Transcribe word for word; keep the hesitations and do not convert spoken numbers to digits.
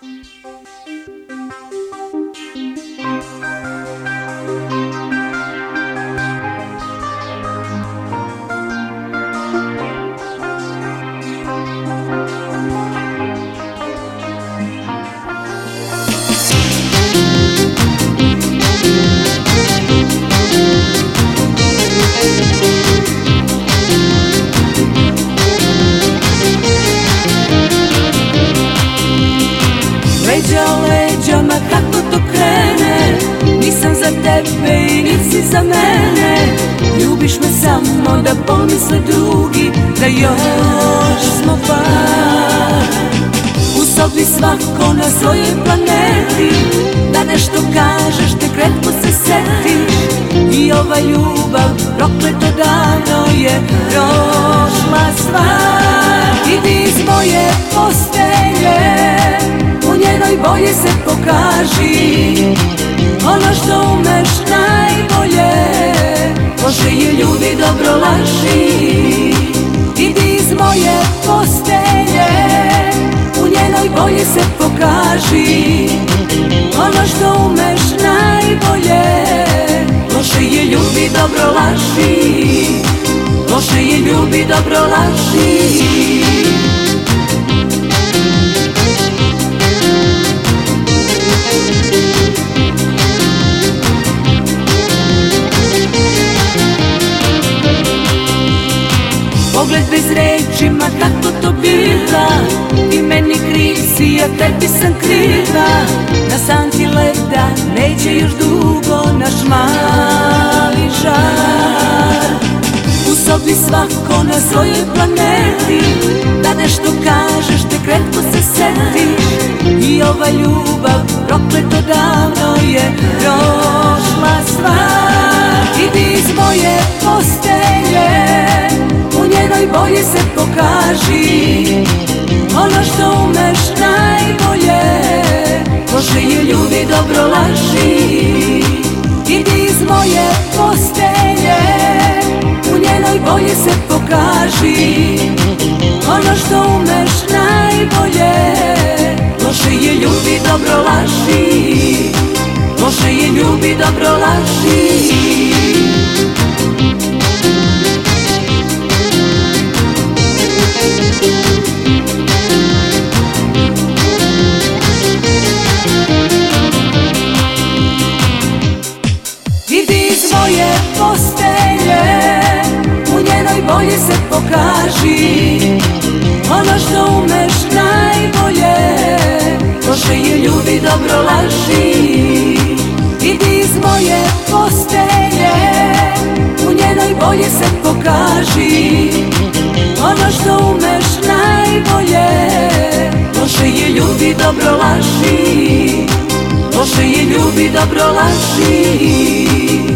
Leđa o leđa, ma kako to krene, nisam za tebe i nisi za mene. Ljubiš me samo da pomisle drugi da još smo par. U sobi svako na svojoj planeti, da nešto kažeš te kretko se setiš. I ova ljubav prokleto davno je prošla stvar. Idi iz moje postelje, u njenoj boji se pokaži ono što umeš najbolje. Loše je ljubi, dobro laži. Idi iz moje postelje, u njenoj boji se pokaži ono što umeš najbolje. Loše je ljubi, dobro laži. Loše je ljubi, dobro laži. Pogled bez reči, ma kako to biva, ti meni kriv si, ja tebi sam kriva. Na santi leda neće još dugo naš mali žar. U sobi svako na svojoj planeti, da nešto kažeš te kretko se setiš. I ova ljubav prokleto davno je prošla stvar. Idi iz moje postelje, u njenoj boji se pokaži ono što umeš najbolje. Loše je ljubi, dobro laži. Idi iz moje postelje, u njenoj boji se pokaži ono što umeš najbolje. Loše je ljubi, dobro laži. Loše je ljubi, dobro laži. Moje postelje, u njenoj boji se pokaži ono što umeš najbolje. Loše je ljubi, dobro laži. Idi iz moje postelje, u njenoj boji se pokaži ono što umeš najbolje. Loše je ljubi, dobro laži. Loše je ljubi, dobro laži.